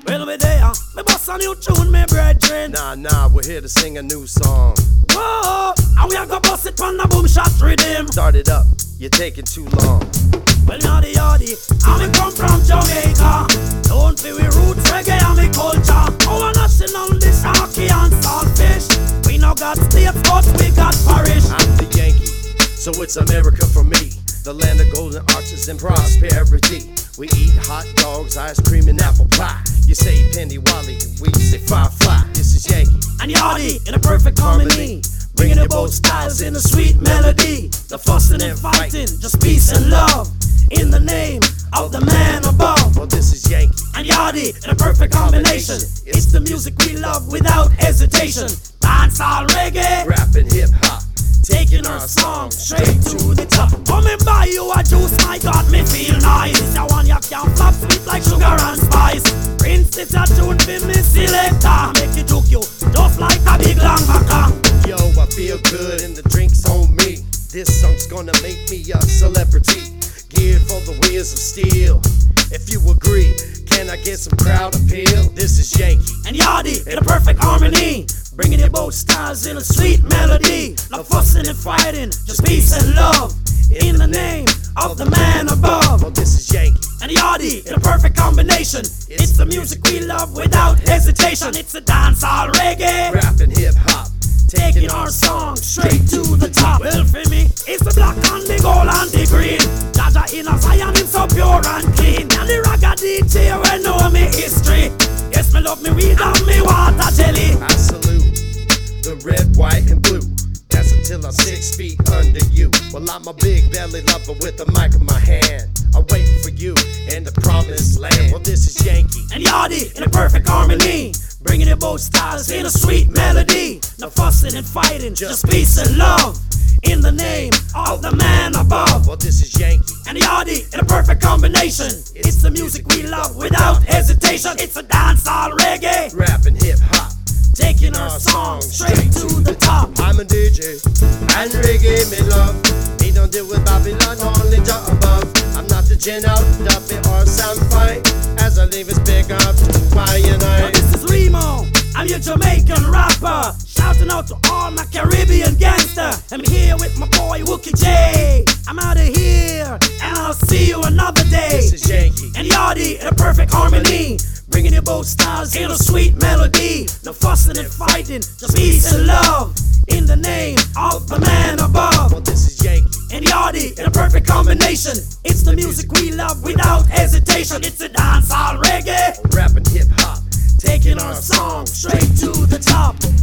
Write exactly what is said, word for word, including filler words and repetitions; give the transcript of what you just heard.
Well, me there, me bust a new tune, me brethren. Nah, nah, we're here to sing a new song. Whoa, and we a go bust it on the boom shot rhythm. Start it up, you're taking too long. Well, yardie yardie, and we come from Jamaica. Don't be we roots reggae and me culture. Our national dish, hockey and saltfish. We no got states, but we got parish. I'm the Yankee, so it's America for me. The land of golden arches and prosperity. We eat hot dogs, ice cream, and apple pie. You say Penny Wally, and we say Firefly. This is Yankee and Yardie in a perfect harmony, bringing the both styles in a sweet melody. The fussing and fighting, just peace and love, in the name of the man above. Well, this is Yankee and Yardie in a perfect combination. It's the music we love without hesitation. Dancehall reggae, rap and hip hop, taking our song straight to the top. Coming by you a juice, my God, me feel nice. It's a one you can flop, sweet like sugar and spice. Prince, it's a tune for me selector. Make you juke you, just like a big long baka. Yo, I feel good and the drink's on me. This song's gonna make me a celebrity. Geared for the wheels of steel. If you agree, can I get some crowd appeal? This is Yankee and Yardie in a perfect harmony, bringing it both styles in a sweet melody. No fussing and fighting, just peace and love, in the name of the man above. Well, this is Yankee and Yardie in a perfect combination. It's the music we love without hesitation. It's a dancehall reggae, rap and hip hop, taking our song straight to the top. Well, for me, it's the black and the gold and the green. Jaja in a Zion, him so pure and clean. And the ragga D J, we know me history. Yes, me love me weed and me water jelly. I salute the red, white, and blue. That's until I'm six feet under you. Well, I'm a big belly lover with a mic in my hand. I'm waiting for you in the promised land. Well, this is Yankee and Yardie in a perfect harmony, bringing it both styles in a sweet melody. No fussing and fighting, just peace and love, in the name of the man above. Well, this is Yankee and Yardie in a perfect combination. It's the music we love without hesitation. It's a dancehall reggae, rap and hip hop, taking our song straight to the top. I'm a D J and reggae me love. Me don't deal with Babylon, only Jah above. I'm not the Gen out, Duffy or Sam Fine. As I leave it's big up to Y and I. Well, this is Remo, I'm your Jamaican rapper, shouting out to all my Caribbean gangster. I'm here with my boy Wookie J. I'm out of here, and I'll see you another day. This is Yankee and Yardie in a perfect harmony, bringing it both styles in a sweet melody. No fussing and fighting, just peace and love, in the name of the man above. Well, this is Yankee and Yardie in a perfect combination. It's the music we love without hesitation. It's a dancehall reggae, rap and hip hop, taking our song straight to the top.